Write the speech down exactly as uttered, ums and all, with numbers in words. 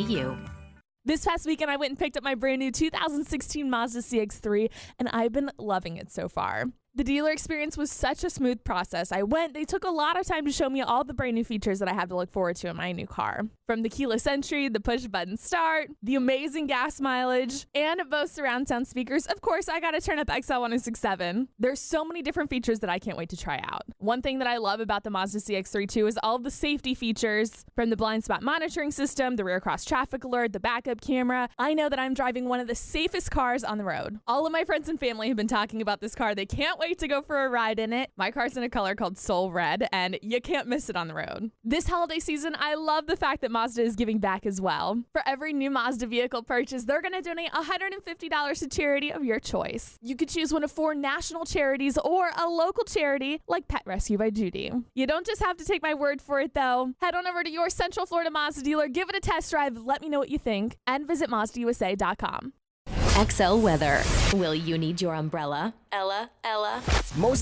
you. This past weekend, I went and picked up my brand new two thousand sixteen Mazda C X three, and I've been loving it so far. The dealer experience was such a smooth process. I went, they took a lot of time to show me all the brand new features that I have to look forward to in my new car. From the keyless entry, the push button start, the amazing gas mileage, and Bose surround sound speakers. Of course, I gotta turn up X L one oh six seven. There's so many different features that I can't wait to try out. One thing that I love about the Mazda C X three too is all of the safety features, from the blind spot monitoring system, the rear cross traffic alert, the backup camera. I know that I'm driving one of the safest cars on the road. All of my friends and family have been talking about this car. They can't wait to go for a ride in it. My car's in a color called Soul Red, and you can't miss it on the road. This holiday season, I love the fact that Mazda is giving back as well. For every new Mazda vehicle purchase, they're going to donate one hundred fifty dollars to charity of your choice. You could choose one of four national charities or a local charity like Pet Rescue by Judy. You don't just have to take my word for it, though. Head on over to your Central Florida Mazda dealer, give it a test drive, let me know what you think, and visit Mazda U S A dot com. X L weather. Will you need your umbrella? Ella, Ella. Most